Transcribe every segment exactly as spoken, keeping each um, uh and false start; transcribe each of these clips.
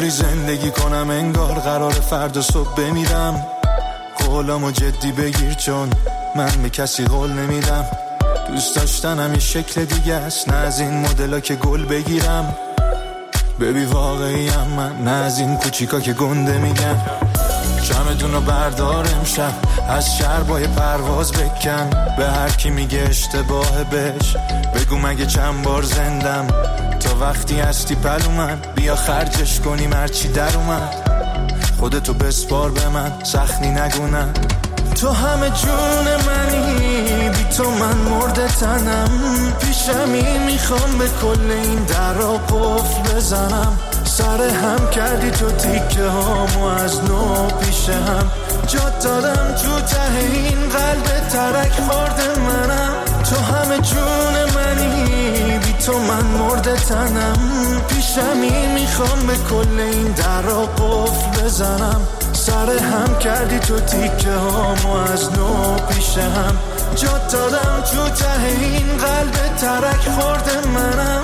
جوری زندگی کنم انگار قرار فردا صبح بمیرم. قولامو جدی بگیر چون من به کسی قول نمیدم. دوست داشتنم یه شکل دیگه است، نه از این مدلا که گل بگیرم. ببی واقعیم من، نه از این کوچیکا که گنده میگن. چمدونو بردار امشب از شربای پرواز بکن. به هر کی میگه اشتباه بهش بگو مگه چند بار زندم. تا وقتی هستی پلو من بیا خرجش کنیم هرچی در اومد. خودتو بسپار به من سخنی نگونم. تو همه جون منی، بی تو من مرده تنم. پیشمی میخوام به کل این در را قفل بزنم. سر هم کردی تو تیکه هامو از نو پیش هم. جا دادم تو ته این قلب ترک خورده منم. تو همه جون منی، بی تو من مرده تنم. پیشمی میخوام به کل این در را قفل بزنم. سر هم کردی تو تیکه هامو از نو پیش هم. جا دادم تو ته این قلب ترک خورده منم.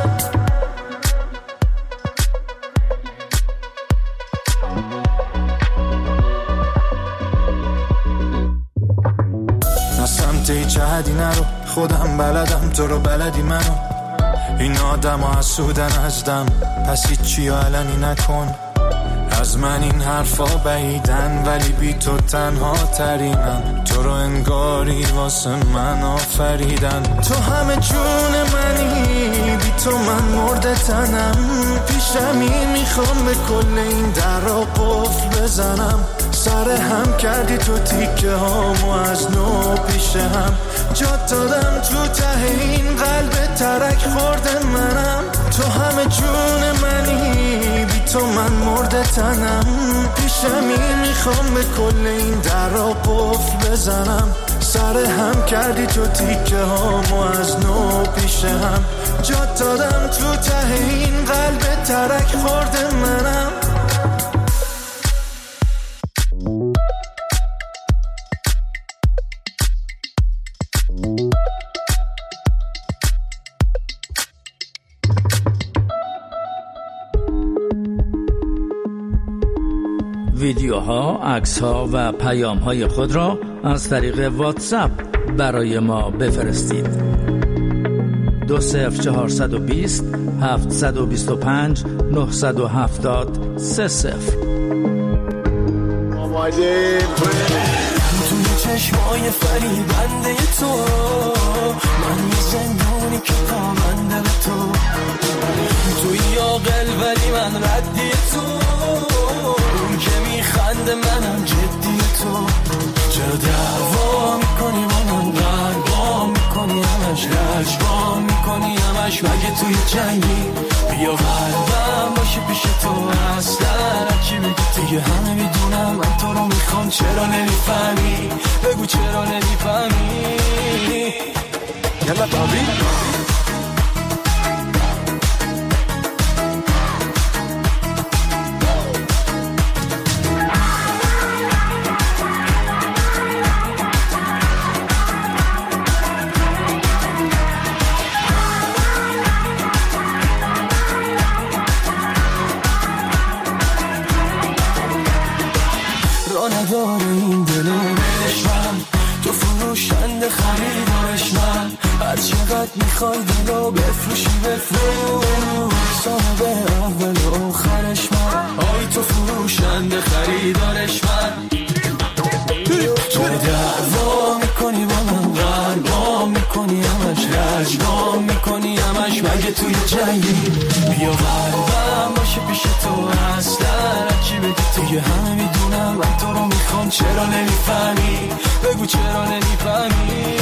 نه سمت هیچ حدی نرو، خودم بلدم تو رو بلدی منو. این آدم ها حسودن ازدم، پس هیچی علنی نکن. از من این حرفا بعیدن ولی بی تو تنها ترینم. تو رو انگاری واسه من آفریدن. تو همه جون منی، بی تو من مرده تنم. پیشمی میخوام به کل این در را قفل بزنم. سر هم کردی تو تیکه هامو از نو پیش هم. جا دادم تو ته این قلب ترک خورده منم. تو همه جون منی، بی تو من مرده تنم. پیشمی میخوام به کل این در را قفل بزنم. سر هم کردی تو تیکه هامو از نو پیش هم. جا دادم تو ته این قلب ترک خورده منم. ویدیوها، عکس‌ها و پیام‌های خود را از طریق واتساپ برای ما بفرستید. دو صفر چهارصد و بیست هفتصد و بیست و پنج نهصد و هفتاد سه صفر. توی چشمای فریبنده تو من یه زندانی که پابنده به تو. توی عاقل ولی من ردی تو. اون که میخنده منم جدی تو. چرا دعوا میکنی با من قربا میکنی همش رجبا میکنی همش مگه توی جنگی. بیا قلبم باشه پیش تو اصلا چی بگی دیگه همه میدونم من تو رو میخوام. چرا نمیفهمی بگو چرا نمیفهمی. یلا بابی نداره این دل بهش من. تو فروشنده خریدارش من. هر چقدر میخوای دلو بفروشی بفروش. صاحب اول و آخرش من. آی تو فروشنده خریدارش من. تو دعوا میکنی با من قربا میکنی همش رجبا میکنی همش مگه توی جنگی. بیا قلبم باشه پیش تو اصلا چی بگی دیگه همه میدونم من تو رو میخوام. چرا نمیفهمی بگو چرا نمیفهمی.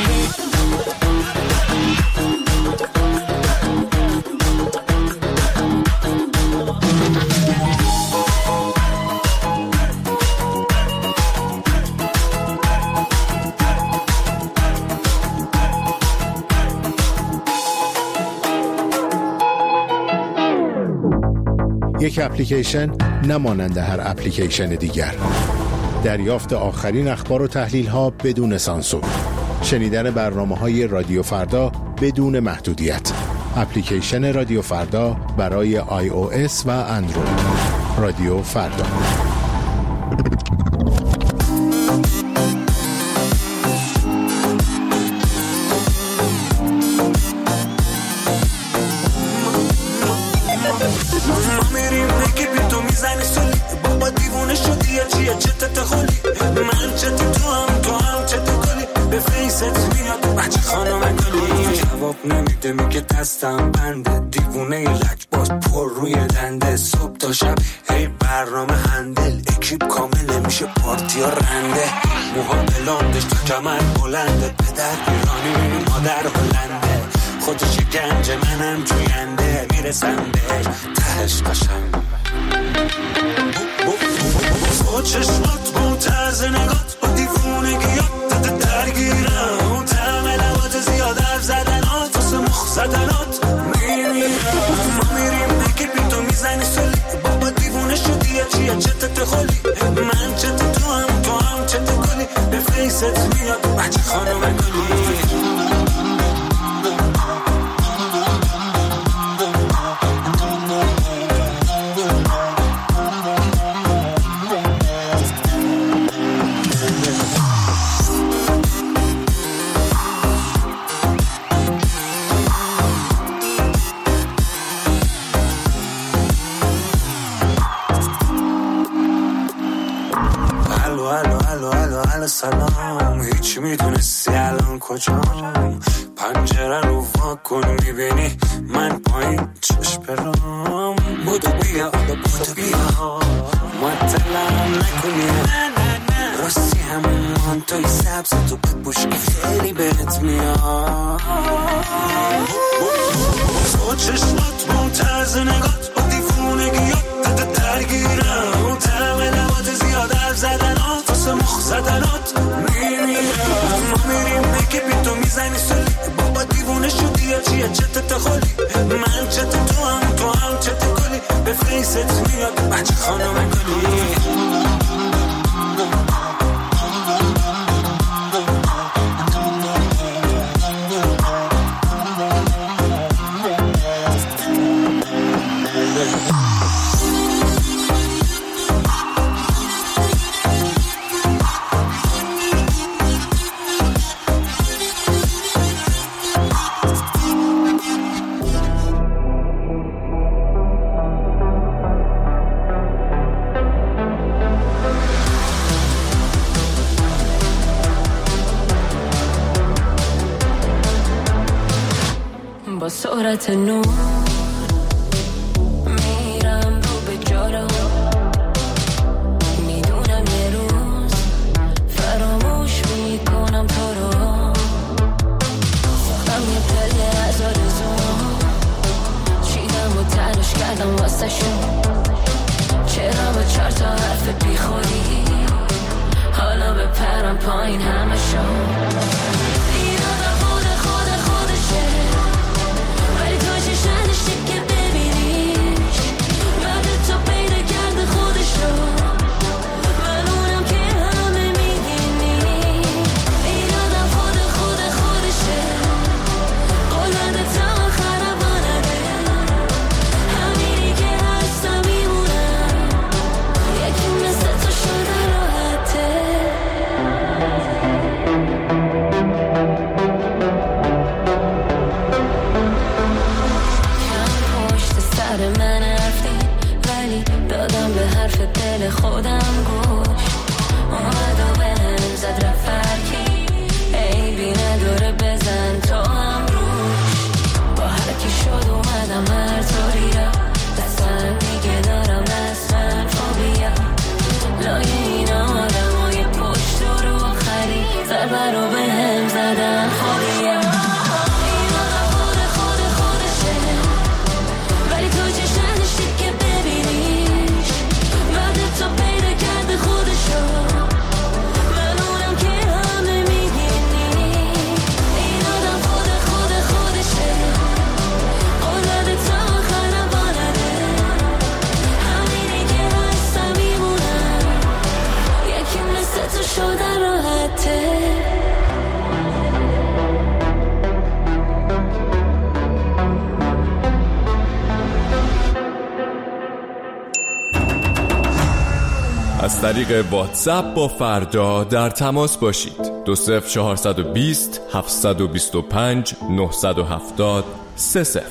یک اپلیکیشن نمانند هر اپلیکیشن دیگر. دریافت آخرین اخبار و تحلیل ها بدون سانسور. شنیدن برنامه های رادیو فردا بدون محدودیت. اپلیکیشن رادیو فردا برای آی او اس و اندروید. رادیو فردا. نمیده میگه دستم بنده دیوونه لک باز پر روی دنده صبح تا شب هی برنامه هندل اکیپ کامل میشه پارتی ها رنده موها بلاندش تا کمر بلنده پدر ایرانی مادر هلنده خودش گنج منم جوینده میرسم بهش تهش قشنگ با چشمات با طرز نگات با دیوونگیات درگیرم اون طعم لبات زیاد حرف زدنات واسه مخ زدنات میمیرم ما میریم نگه بی تو میزنی سلی بابا دیوونه شدی یا چیه چتت خالی من چت تو هم تو هم چت کلی به فیست میاد بچه خانم گلی سلام هیچی میدونستی الان کجام پنجره رو واکن میبینی من پایین چشم برام بودو بیا بودو بیا معطلم نکنی راستی همون توی سبز تو بپوش خیلی بهت میاد با چشمات با طرز نگات با دیوونگیات درگیرم اون طعم لبات زیاد حرف زدنات واسه مخ زدنات میمیرم ما میریم نگه بی تو میزنی سلی بابا دیوونه شدی یا چیه چتت خالی من چت تو هم تو هم چت کلی به فیست میاد بچه خانم گلی با سرعت نور میرم رو به جارو میدونم یه روز فراموش میکنم تو رو ساختم یه پله از آرزوم چیدم و تلاش کردم واسه شون چرا با چهار تا حرف بی خودی حالا به پرم پایین همه شون نداشته که ببینیش بعد تو پیدا کرده خودش رو من اونم که همه میدینی این آدم خود خود خودشه قلبه تا آخرم بانده همینی که هستم میمونم یکی مثل تو شده راحته من رفتی ولی دادم به حرف دل خودم گوش اومد و به هم زد رفرکی عیبی نداره بزن تو هم روش با هرکی شد اومدم هر طوریا دستم دیگه دارم دستم فوبیا لای این آدم های پشت رو آخری ضربه رو به هم زدن خودیا شده راحته از طریق واتساپ با فردا در تماس باشید. دو صفر چهارصد و بیست هفتصد و بیست و پنج نهصد و هفتاد سه صفر.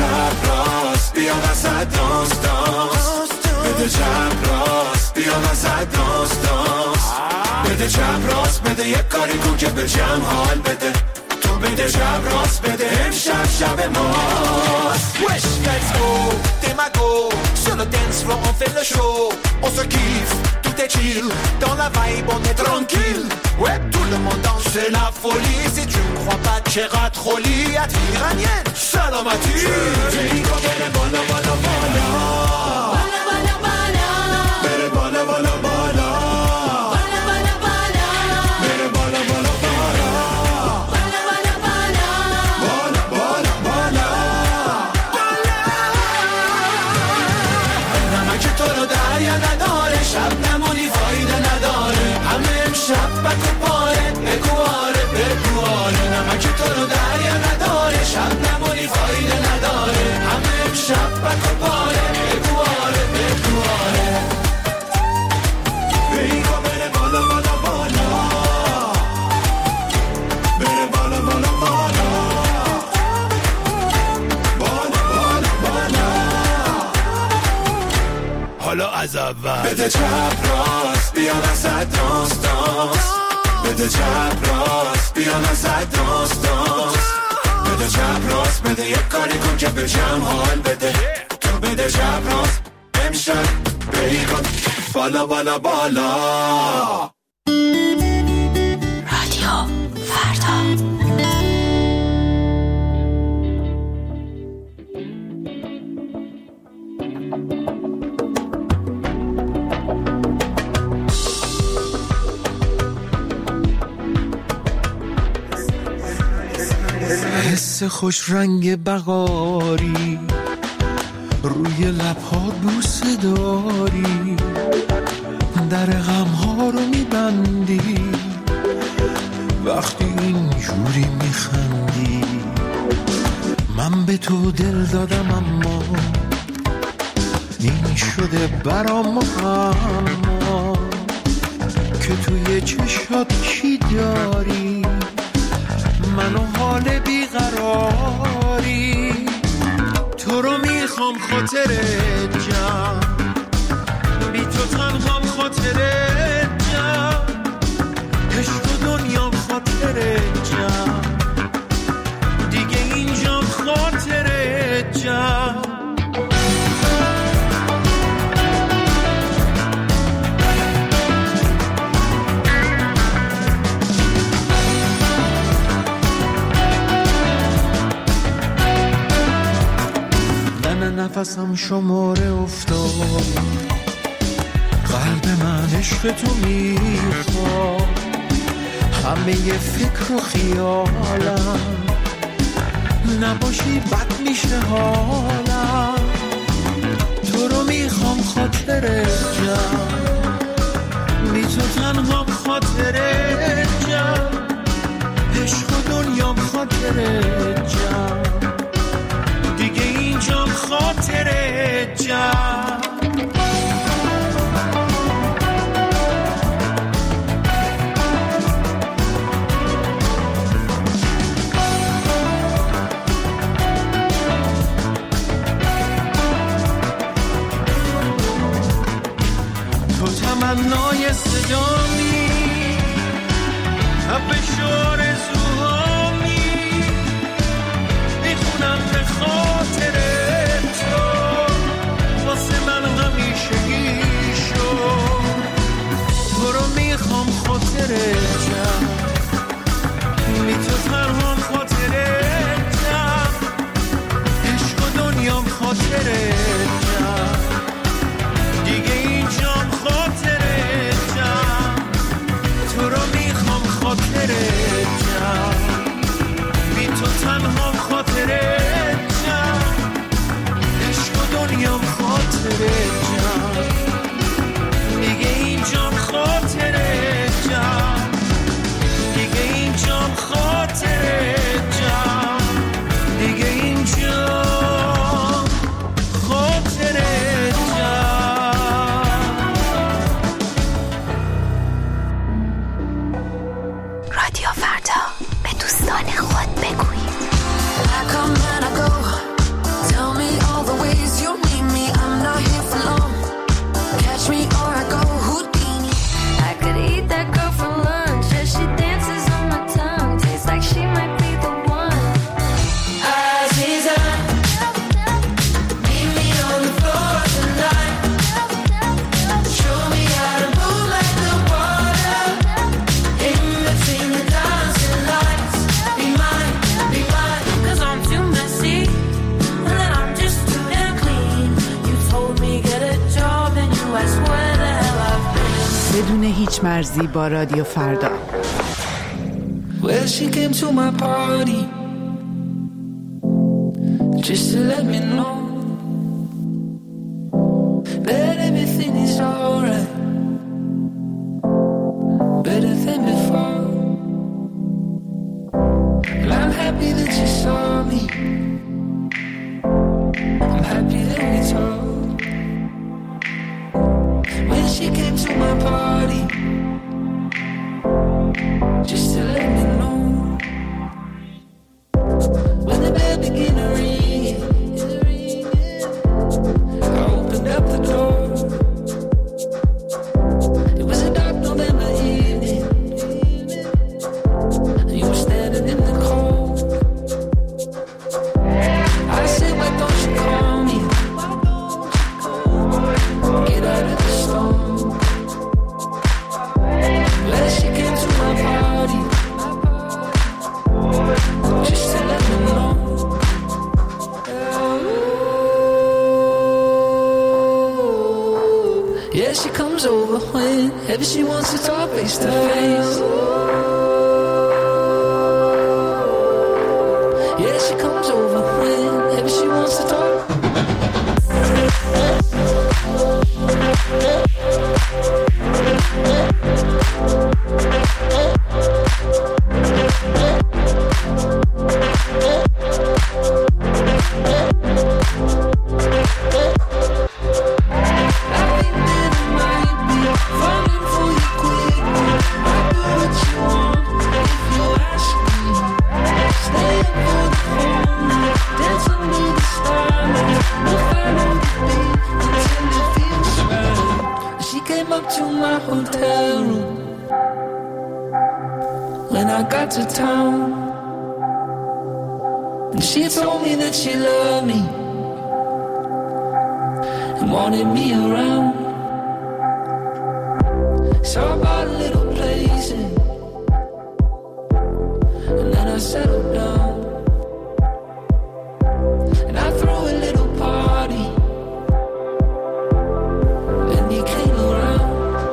چپ راست بیا وسط دانس دانس بده چپ راست بیا وسط دانس دانس بده چپ راست بده یک کاری کن که به جمع حال بده تو بده چپ راست بده امشب شب ماست Wesh, let's go, Demago, sur le dance floor on fait le show, on se kiffe, tout est chill, dans la vibe on est tranquille, ouais tout le monde danse, c'est la folie, si tu ne crois pas Tcherat Roli, at iranienne, salamati, Digo bere bala bala bala, bala bala bala, bere bala bala bala, bala bala bala, bere bala bala bala, bala bala bala, bala bala bala, bala. نمک تو رو دریا نداره شب نمونی فایده نداره همه امشب بک و پاره بگواره بگواره نمک تو رو دریا نداره شب نمونی فایده نداره همه امشب بک و پاره بگواره بگواره بیگا بره بالا بالا بالا بره بالا بالا بالا بالا بالا بالا حالا از اول بده چپ راست بیا وسط دانس دانس بده چپ راست بیا وسط دانس دانس بده چپ راست بده یک کاری کن که به جمع حال بده تو بده چپ راست امشب بیگان بالا بالا بالا رادیو فردا. حس خوش رنگ بغاری روی لبها بوسه داری در غمها رو میبندی وقتی اینجوری میخندی من به تو دل دادم اما این شده برام اما که توی چشات چی داری منو حال بیقراری تو رو میخوام خاطرت جمع بی تو تنهام خاطرت جمع عشق و دنیام خاطرت جمع دیگه اینجام خاطرت جمع نفسم شماره افتاد قلب من عشق تو میخواد همه فکر و خیالم نباشی بد میشه حالم تو رو میخوام خاطرت جمع بی تو تنها خاطرت جمع عشق و دنیام خاطرت جمع دیگه اینجام خاطرت جمع تو تمنای صدامی تپش آرزوهامی میخونم به خاطر تو واسه من همیشگی شد تو رو میخوام خاطرت جمع بی تو تنهام خاطرت جمع عشق و دنیام خاطرت جمع دیگه اینجام خاطرت جمع تو رو میخوام خاطرت جمع بی تو تنهام خاطرت جمع عشق و دنیام خاطرت جمع دیگه اینجام خاطرت جمع دیگه اینجام خاطرت جمع دیگه اینجام خاطرت جمع. رادیو فردا به دوستان خود بگویید. I come and I go, tell فرزی با رادیو فردا. Well, she came to my party just to let me know that everything is alright, better than before. And I'm happy that you saw me, I'm happy that we talked. When she came to my party just to let me know, when the bell began to ring, I opened up the door. It was a dark November evening, and you were standing in the cold. I said, why don't you call me, get out of the storm. Well, she came to my party just to let me know. Yeah, she comes over whenever she wants to talk face to face. Yeah, she comes over whenever she wants to talk. To town, and she told me that she loved me and wanted me around. So I bought a little place and, and then I settled down, and I threw a little party and you came around.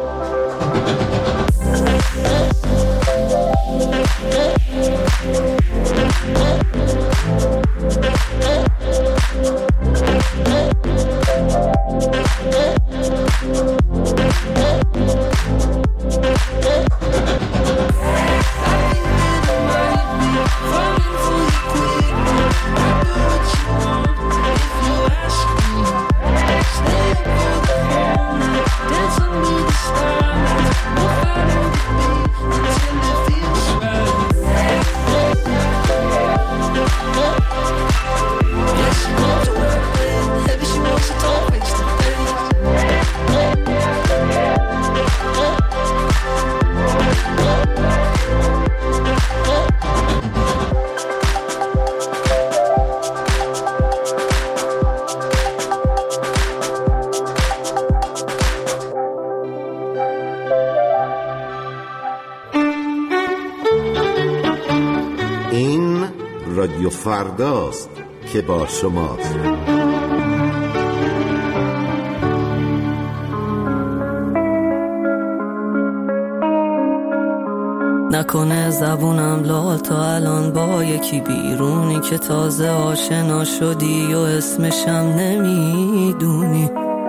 رادیو فرداست که با شماست. نکنه زبونم لال تا الان با یکی بیرونی که تازه آشنا شدی و اسمشم نمیدونی.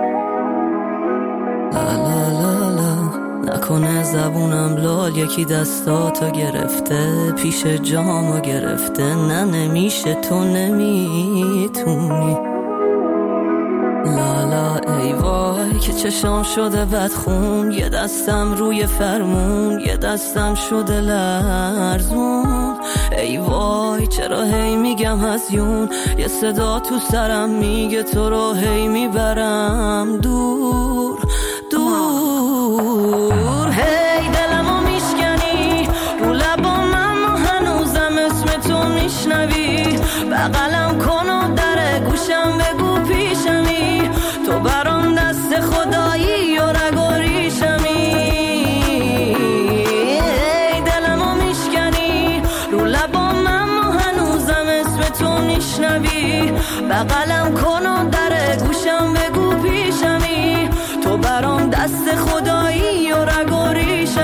لا لا لا لا نکنه زبونم لال یکی دستاتو گرفته پیش جامو گرفته. نه نمیشه تو نمیتونی. لالا ای وای که چشام شده بدخون، یه دستم روی فرمون یه دستم شده لرزون. ای وای چرا هی میگم هزیون، یه صدا تو سرم میگه تو رو هی میبرم دور دور. هی دلمو میشکنی رو لبام اما هنوزم اسم تو میشنوی. بغلم کن و در گوشم بگو پیشمی، تو برام دست خدایی و رگ و ریشمی. ای دلمو میشکنی رو لبام اما هنوزم اسم تو میشنوی. بغلم کن و در گوشم بگو پیشمی، تو برام دست خدایی و رگ و ریشمی.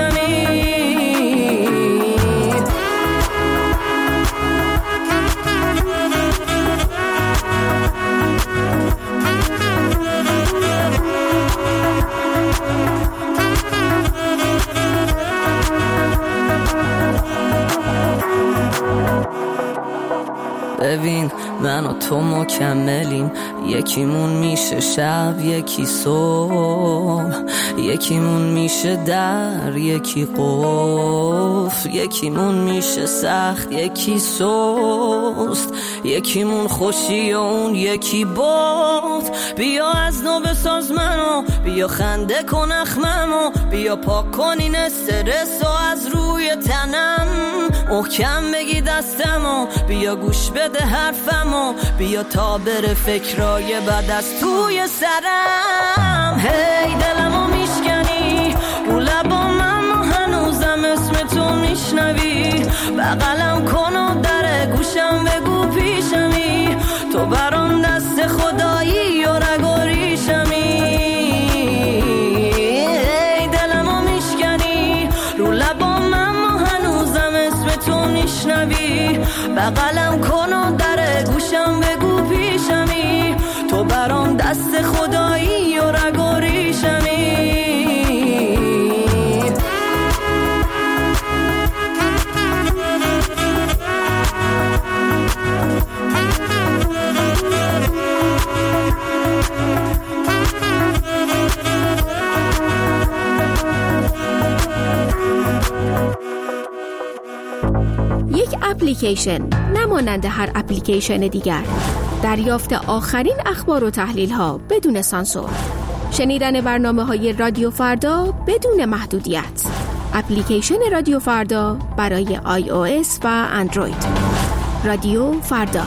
ببین من و تو مکملیم، یکیمون میشه شب یکی صبح، یکیمون میشه در یکی قفل، یکیمون میشه سخت یکی سست، یکیمون خوشی و اون یکی باد. بیا از نو بساز منو، بیا خنده کن اخممو، بیا پاک کن این استرس و از روی تنم، محکم بگی دستمو، بیا گوش بده حرفمو، بیا تا بره فکرای بد از توی سرم. هی دلمو میشکنی رو لبام، اما هنوزم اسم تو میشنوی، بغلم کن و در گوشم بگو پیشمی، تو برام دست خدایی و رگ و ریشمی. هی دلمو میشکنی رو لبام، اما هنوزم اسم تو میشنوی، بغلم کن و در گوشم بگو پیشمی، تو برام دست خدایی و رگ و ریشمی. یک اپلیکیشن نمانند هر اپلیکیشن دیگر، دریافت آخرین اخبار و تحلیل ها بدون سانسور، شنیدن برنامه های رادیو فردا بدون محدودیت. اپلیکیشن رادیو فردا برای آی او اس و اندروید. رادیو فردا.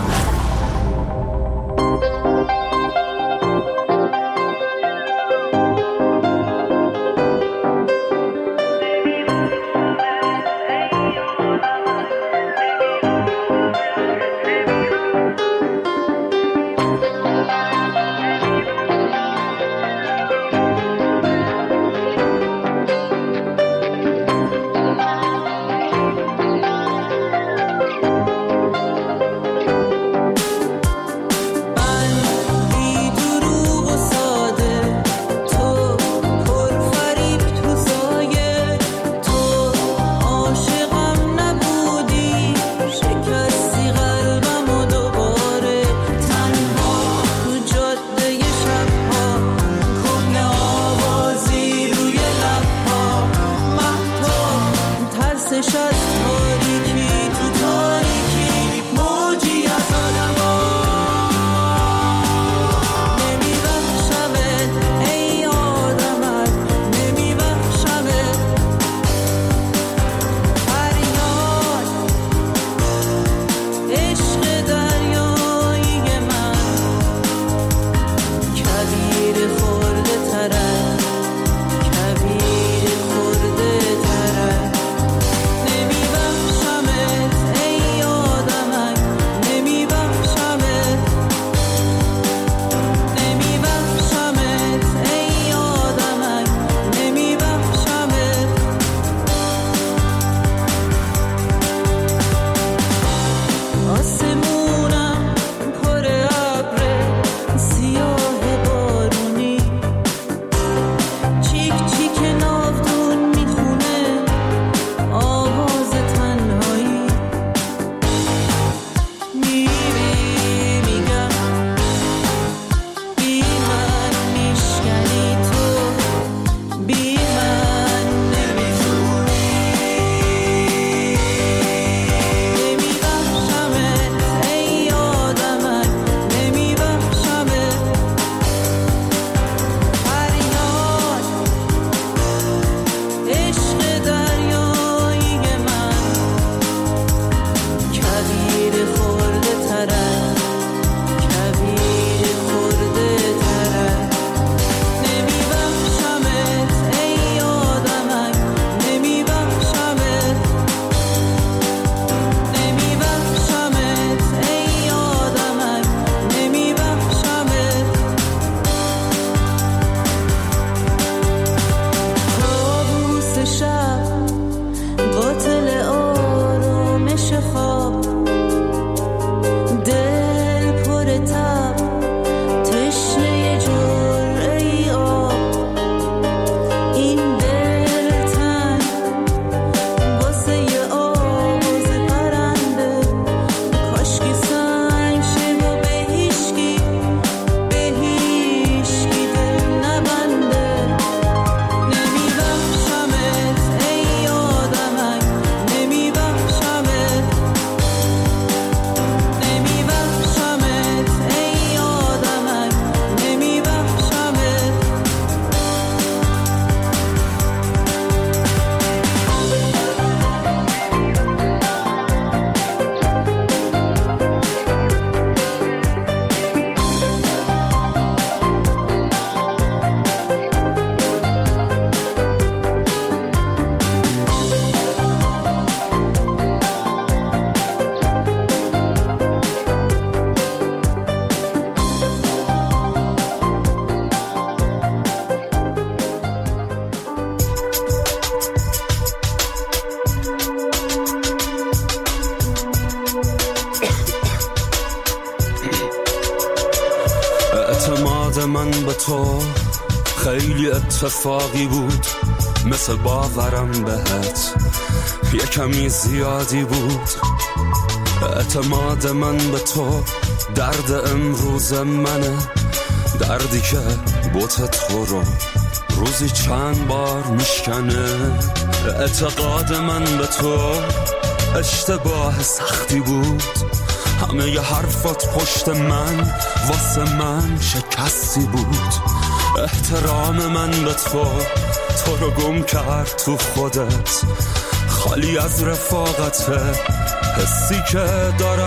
تو خیلی اتفاقی بود، مثل باورم بهت یه کمی زیادی بود. اعتماد من به تو درد امروز منه، دردی که بوت تو رو روزی چند بار میشکنه. اعتقاد من به تو اشتباه سختی بود، همه ی حرفات پشت من واسه من شکستی بود. احترام من به تو تو رو گم کرد تو خودت، خالی از رفاقته حسی که دارم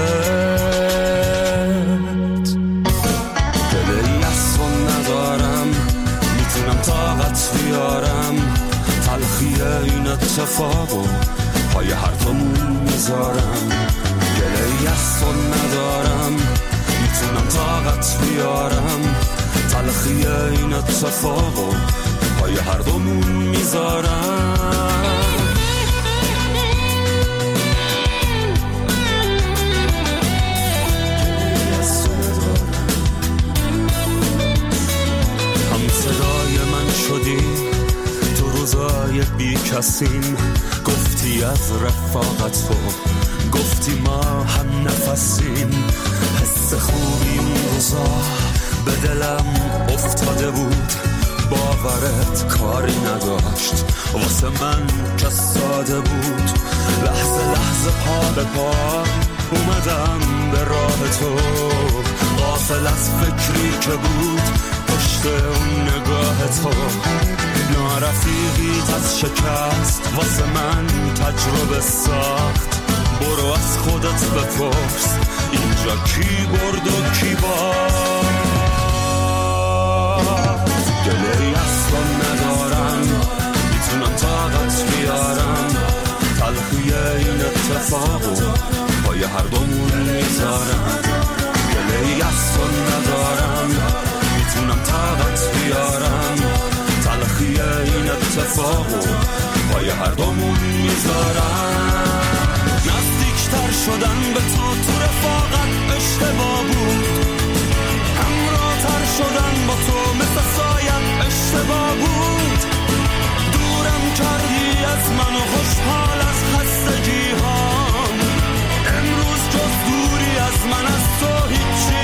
بهت. دلی از تو ندارم، میتونم طاقت بیارم، تلخی این اتفاقو پای هر دومون میذارم. گله‌ای از تو ندارم، میتونم طاقت بیارم، تلخی این اتفاقو پای هر دومون میذارم. هم صدای من شدی تو روزای بی کسیم، گفتی از رفاقت تو، گفتی ما هم نفسیم. حس خوبی اون روزا به دلم افتاده بود، باورت کاری نداشت واسه من که ساده بود. لحظه لحظه پا به پا اومدم به راه تو، غافل از فکری که بود پشت اون نگاه تو. نارفیقیت از شکست واسه من تجربه ساخت، برو از خودت بپرس اینجا کی برد و کی باخت. گله‌ای از تو ندارم، میتونم طاقت بیارم، تلخی این اتفاقو پای هر دومون میذارم. گله‌ای از تو ندارم، میتونم طاقت بیارم، تلخی این اتفاقو پای هر دومون میذارم. نزدیکتر شدن به تو تو رفاقت اشتباه بود، همراه‌تر شدن با تو مثل سایت اشتباه بود. دورم کردی از من و خوشحال از خستگی هام، امروز جز دوری از من از تو هیچی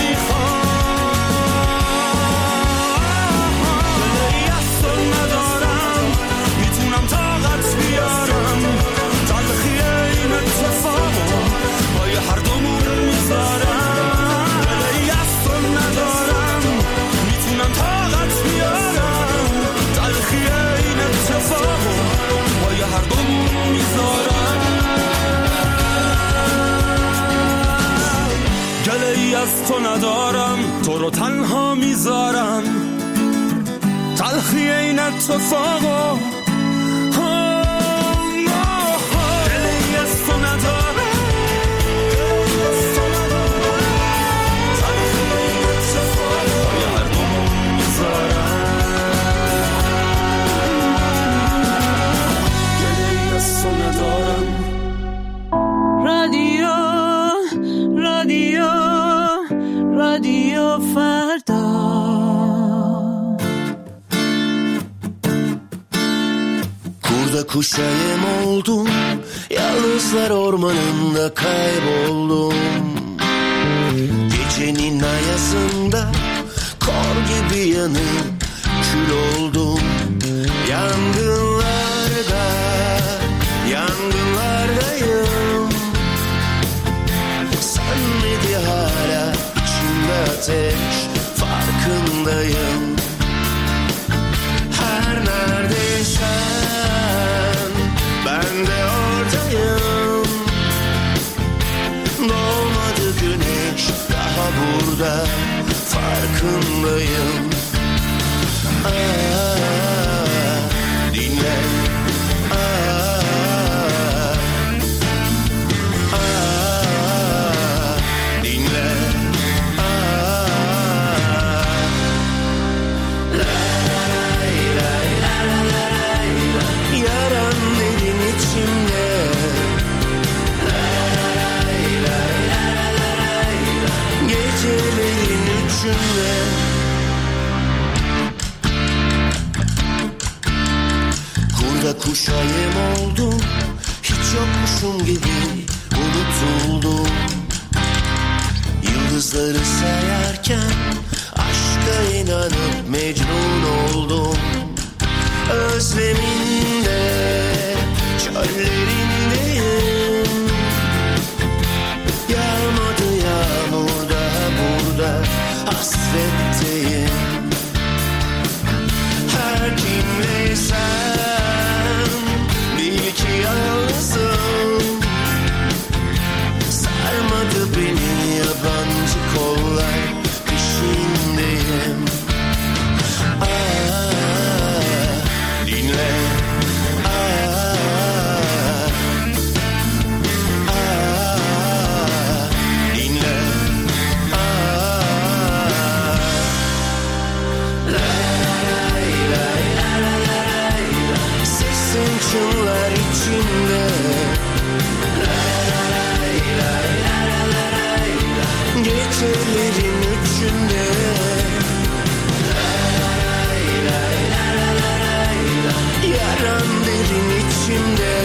نمیخوام. دلی از تو ندارم، میتونم طاقت بیارم، تلخی این اتفاقو پای هر دومون میذارم. دلی از تو ندارم، میتونم طاقت بیارم، تلخی این اتفاقو پای هر دومون میذارم. گله‌ای از تو ندارم، تو رو تنها میذارم، تلخی این اتفاقو. گله‌ای از تو ندارم، تلخی این اتفاقو پای هر دومون میذارم. گله‌ای از تو ندارم. رادیو رادیو رادیو فردا. Kurda kuş yem oldum, yalnızlar ormanında kayboldum. Gecenin ayazında kor gibi yanıp kül oldum. Yangınlarda, yangınlardayım. Sönmedi hala içimde ateş, farkındayım. Her neredeysen ben de oradayım. Doğmadı güneş daha burada, farkındayım. Aa, dinle. Aa, aa, dinle. Aa, la la la la la la la. Yaran derin içimde. La la la la la la la. Gecelerin üçünde. kurşun gibi unutuldum. Yıldızları sayarken aşka inanıp mecnun oldum. Özleminde çöllerindeyim. Yağmadı yağmur daha burada, hasretteyim. Her kimleysem bil ki yalnızım. Sarmadı beni yabancı kollar, peşindeyim. Ah, dinle. Ah, ah, dinle. Ah, lay lay lay lay. Sesin çınlar içimde. Lay lay lay lay. Gecelerin üçünde. Lay lay lay lay. Yaran derin içimde.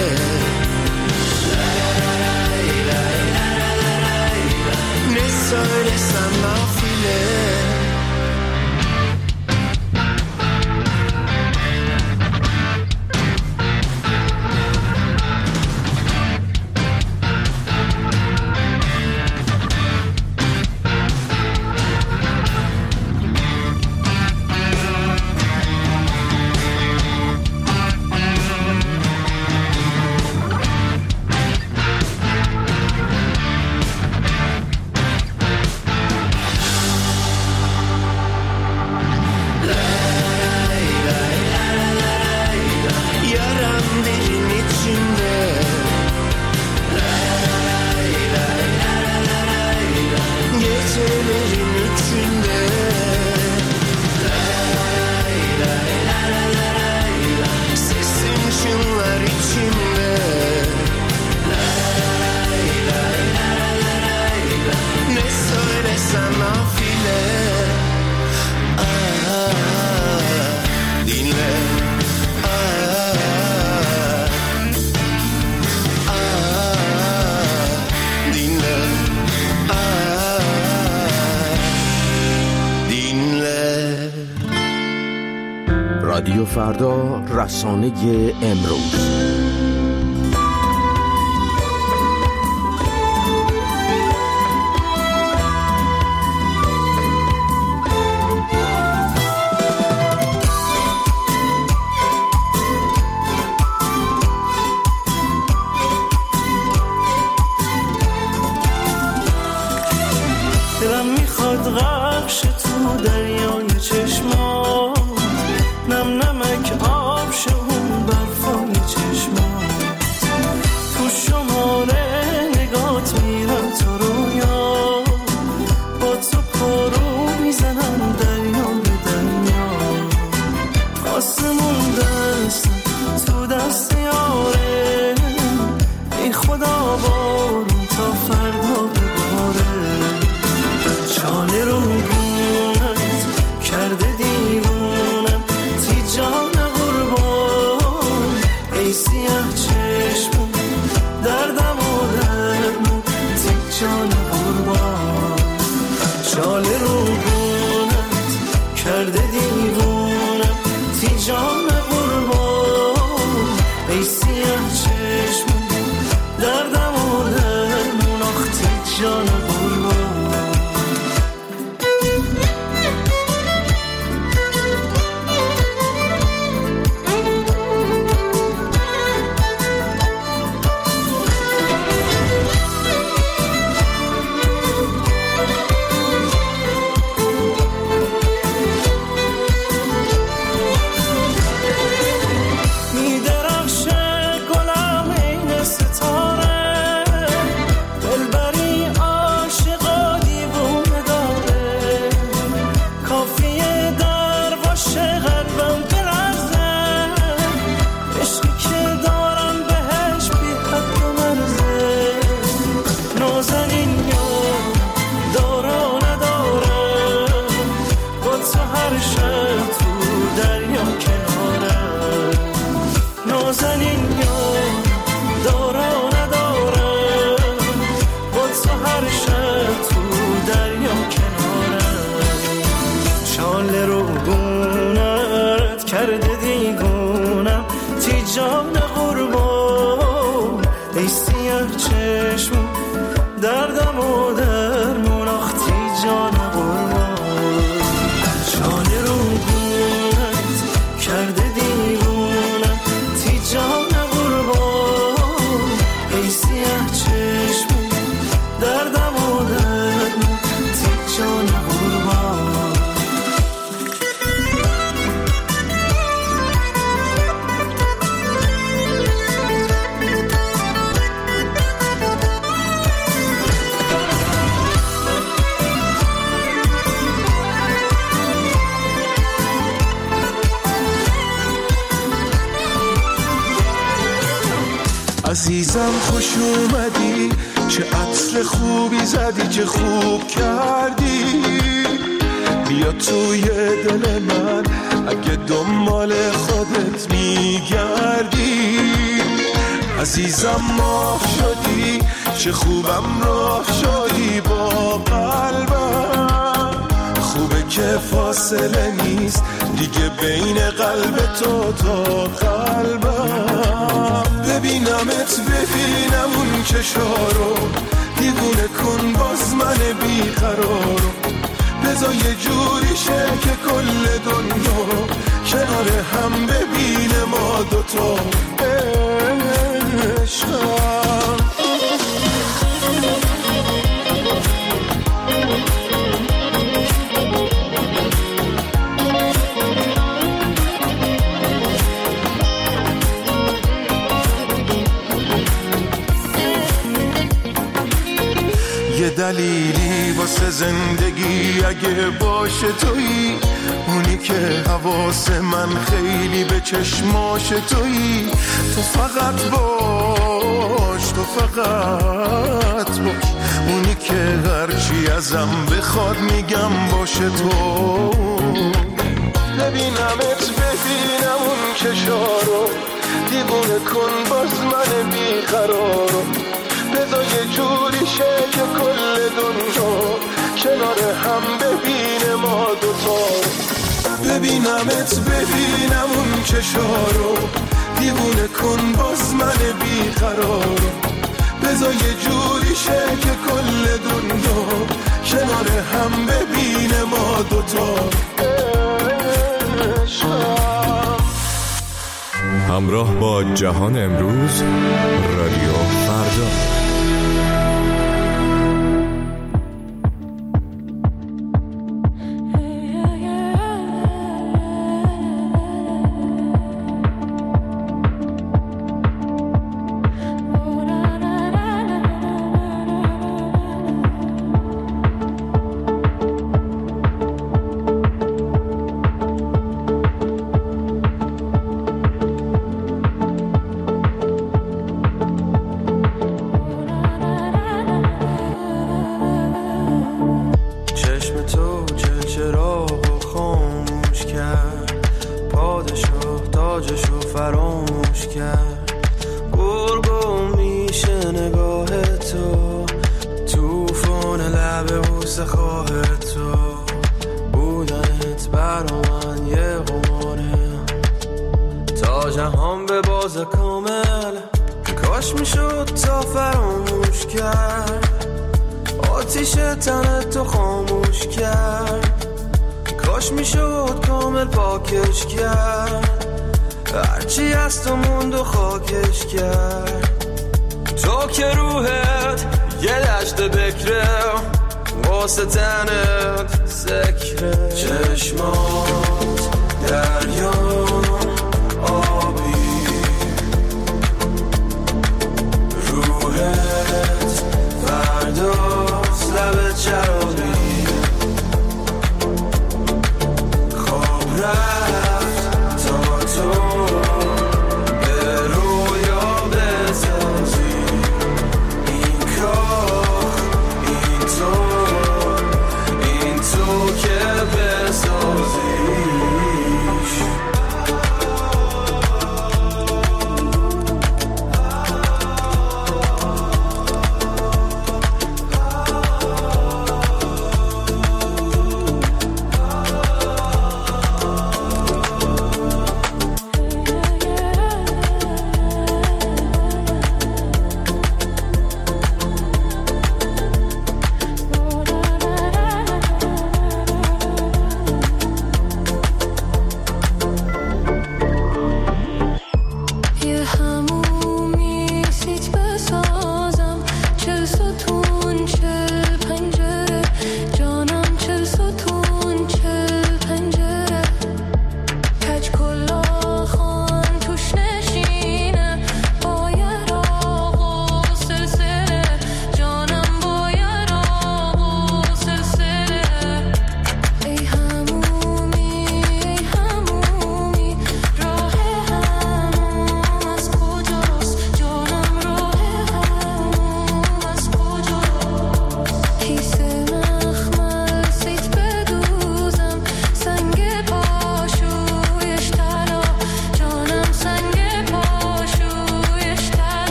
Lay lay lay lay. Ne söylesem nafile. Yaran derin içimde. Lay lay lay lay. Gecelerin üçünde. Lay lay lay lay. Sesin çınlar içimde. Lay lay lay lay. Ne söylesem nafile. Ah, dinle. Ah, ah, dinle. Ah, dinle. رادیو فردا، رسانه امروز. دلم میخواد غرق شه تو دریای چشمات، نم نمک آب شه اون برفای چشمات. ای سیاه چشمون دردم و درمون آختی جان قربان جان رو گونت کرده دیوونم تی جان قربان ای سیاه چشمون دردم و درمون تی جان قربان عزیزم خوش اومدی چه عطر خوبی زدی چه خوب کردی بیا توی دل من اگه دنبال خودت میگردی عزیزم ماه شدی چه خوبم راه شدی با قلبم خوبه که فاصله نیست دیگه بین قلب تو تا قلبم ببینمت ببینم اون چشارو دیوونه کن باز من بیقرارو بذار یه جوری شه که کل دنیا کنار هم ببینه ما دوتا عشقم یه دلیلی واسه زندگی اگه باشه تویی اونی که حواس من خیلی به چشماش تویی تو فقط باش تو فقط باش اونی که هرچی ازم بخواد میگم باشه تو ببینمت ببینم اون چشارو دیوونه کن باز من بیقرارو بذار یه جوری شه که کل دنیا کنار هم ببینه ما دوتا ببینمت ببینم اون چشارو دیوونه کن باز من بیقرارو بذار یه جوری شه که کل دنیا کنار هم ببینه ما دوتا همراه با جهان امروز رادیو فردا. هرچی از تو موند و خاکش کرد تو که روحت یه دشت بکره واسه تنت سکره چشمات دریا